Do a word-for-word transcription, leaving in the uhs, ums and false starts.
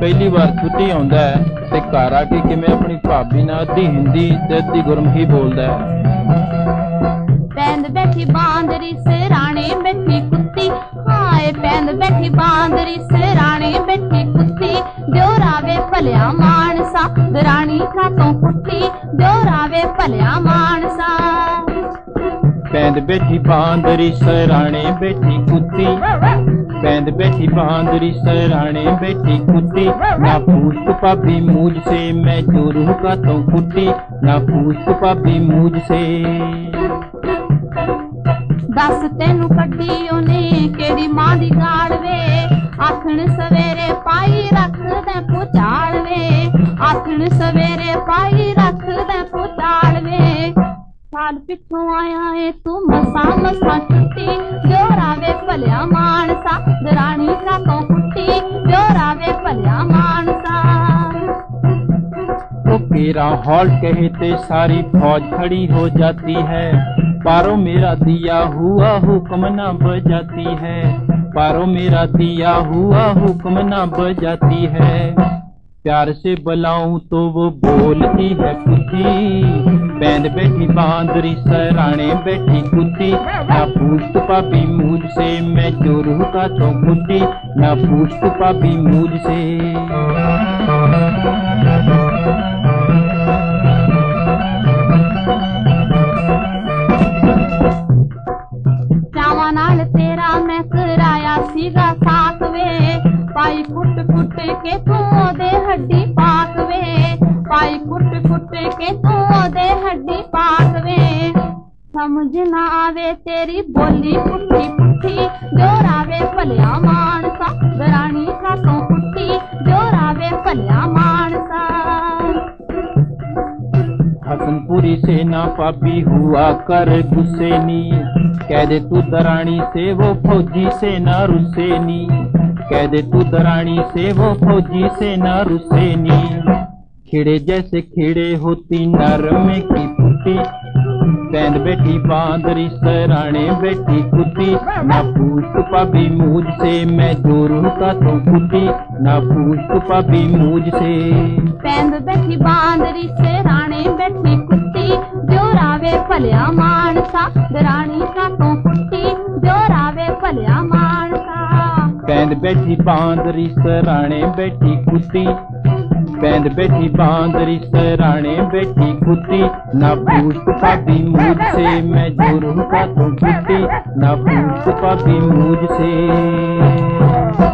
पहली बार छुट्टी आउंदा है ते घर आके किवें अपनी भाभी नाल अद्धी हिंदी ते अद्धी गुरमुखी बोलदा है। पैंद बैठी बांदरी सिराने बैठी कुत्ती, हाय पैंद बैठी बांदरी सिराने बैठी कुत्ती, जो रावे भलिया मानसा दरानी का तो कुत्ती, जो रावे भलिया मानसा। पैंद बैठी बांदरी सराणे बैठी कुत्ती, पैंद बैठी बांदरी सराणे बैठी कुत्ती, ना पूछ भाभी मुझ से मैं चोरू का तो कुत्ती, ना पूछ भाभी मुझ से। दस तेनू कड्डी ओने केड़ी मां दी गाड़ वे, आखण सवेरे पाई रख दे पुचाल वे, आखण सवेरे पाई रख दे पुचाल वे। साल पिछों आया है तू मसा मसा छुट्टी, जो रावे भलिया मानसा दरानी का तो कुट्टी, जो रावे भलिया मानसा। तो तेरा हॉल्ट कहते सारी फौज खड़ी हो जाती है, पारो मेरा दिया हुआ हुक्म न बजाती है, पारो मेरा दिया हुआ हुक्म न बजाती है। प्यार से बुलाऊं तो वो बोलती है कुत्ती, पैंद बैठी बांदरी सराणे बैठी कुत्ती, ना पूछ भाभी मुझ से मैं चोरू का तो कुत्ती, ना पूछ भाभी मुझ से। चावा नाल तेरा मैं कराया सीगा साथ वे, पाई कुट कुट के तू दे हड्डी पाक वे, पाई कुट कुट के तू दे हड्डी पाक वे। समझ ना आवे तेरी बोली पुट्ठी पुट्ठी, जो रावे भलिया मानसा दरानी का तो कुट्टी, जो रावे भलिया मानसा। हसनपुरी से ना पापी हुआ कर गुस्से नी, कह दे तू दरानी से वो फौजी से ना रुस्से नी, कह दे तू दरानी से वो फौजी से ना रुस्से नी। खिड़े जैसे खिड़े होती नरम की पुट्टी, पैंद बैठी बांदरी सराणे बैठी कुत्ती, ना पूछ भाभी मुझ से मैं चोरू का तो कुत्ती, ना पूछ भाभी मुझ से। पैंद बैठी बांदरी सराणे बैठी कुत्ती, जो रावे भलिया मानसा दरानी का तो कुट्टी, जो रावे भलिया मानसा। पैंद बैठी बांदरी सराणे बैठी कुत्ती, पैंद बैठी बांदरी सराणे बैठी कुत्ती, ना पूछ भाभी मुझ से मैं चोरू का तो कुत्ती, ना पूछ भाभी मुझ से।